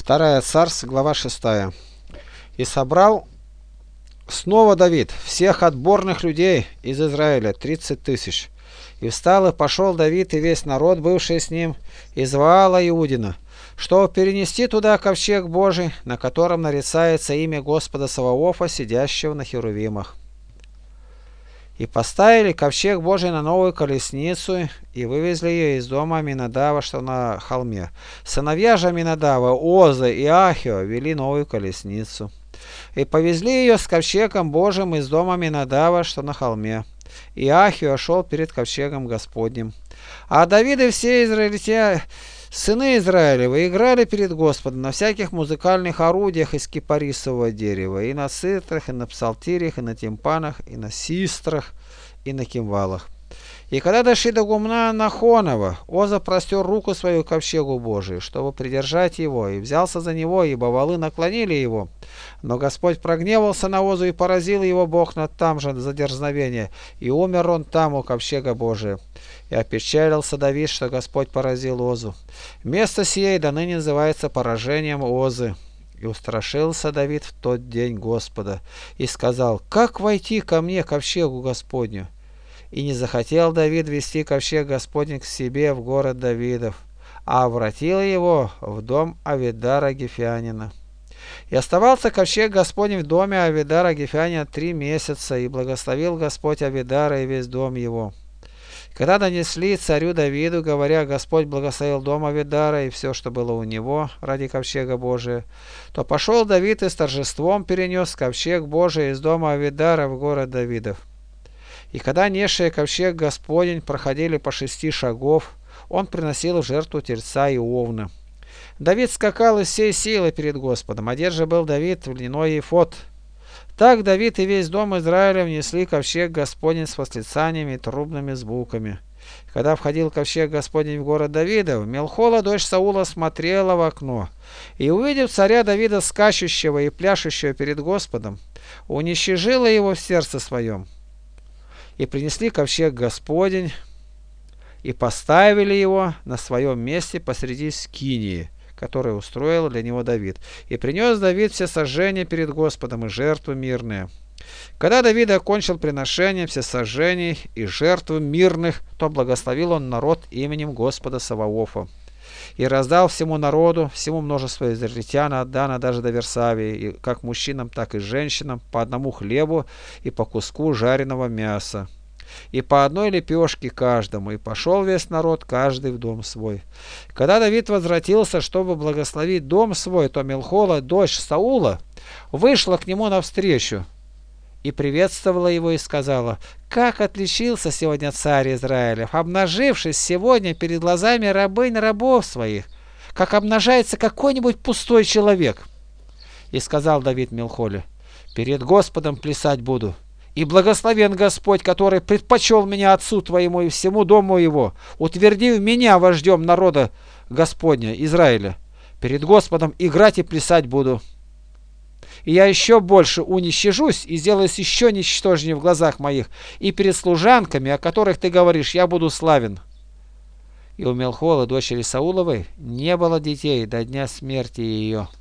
2 Царств, глава 6. «И собрал снова Давид всех отборных людей из Израиля, 30 000. И встал и пошел Давид и весь народ, бывший с ним, из Ваала Иудина, чтобы перенести туда ковчег Божий, на котором нарицается имя Господа Саваофа, сидящего на херувимах. И поставили ковчег Божий на новую колесницу, и вывезли ее из дома Аминадава, что на холме. Сыновья же Аминадава, Оза и Ахио, вели новую колесницу. И повезли ее с ковчегом Божьим из дома Аминадава, что на холме. И Ахио шел перед ковчегом Господним. А Давид и все израильтяне, сыны Израилевы, играли перед Господом на всяких музыкальных орудиях из кипарисового дерева, и на цитрах, и на псалтирях, и на тимпанах, и на систрах, и на кимвалах. И когда дошли до гумна Нахонова, Оза простер руку свою к ковчегу Божию, чтобы придержать его, и взялся за него, ибо валы наклонили его. Но Господь прогневался на Озу, и поразил его Бог там же за дерзновение, и умер он там у ковчега Божия. И опечалился Давид, что Господь поразил Озу. Место сие до ныне называется поражением Озы. И устрашился Давид в тот день Господа, и сказал: «Как войти ко мне, ковчегу Господню?» И не захотел Давид вести ковчег Господень к себе в город Давидов, а обратил его в дом Авидара Гефянина. И оставался ковчег Господень в доме Авидара Гефянина 3 месяца, и благословил Господь Авидара и весь дом его. Когда донесли царю Давиду, говоря: Господь благословил дом Авидара и все, что было у него ради ковчега Божия, то пошел Давид и с торжеством перенес ковчег Божий из дома Авидара в город Давидов. И когда несшие ковчег Господень проходили по 6 шагов, он приносил в жертву тельца и овна. Давид скакал из всей силы перед Господом, одет же был Давид в льняной ефод. Так Давид и весь дом Израиля внесли ковчег Господень с восклицаниями и трубными звуками. Когда входил ковчег Господень в город Давидов, Мелхола, дочь Саула, смотрела в окно, и, увидев царя Давида скачущего и пляшущего перед Господом, уничижила его в сердце своем. И принесли ковчег Господень, и поставили его на своем месте посреди скинии, которую устроил для него Давид. И принес Давид все сожжения перед Господом и жертвы мирные. Когда Давид окончил приношение всесожжений и жертв мирных, то благословил он народ именем Господа Саваофа. И раздал всему народу, всему множеству израильтян от Дана даже до Версавии, и как мужчинам, так и женщинам, по одному хлебу и по куску жареного мяса, и по одной лепешке каждому, и пошел весь народ, каждый в дом свой. Когда Давид возвратился, чтобы благословить дом свой, то Мелхола, дочь Саула, вышла к нему навстречу и приветствовала его и сказала: «Как отличился сегодня царь Израилев, обнажившись сегодня перед глазами рабынь рабов своих, как обнажается какой-нибудь пустой человек». И сказал Давид Мелхоле: «Перед Господом плясать буду, и благословен Господь, который предпочел меня отцу твоему и всему дому его, утвердив меня вождем народа Господня, Израиля. Перед Господом играть и плясать буду. И я еще больше уничижусь и сделаюсь еще ничтожнее в глазах моих, и перед служанками, о которых ты говоришь, я буду славен». И у Мелхолы, дочери Сауловой, не было детей до дня смерти ее.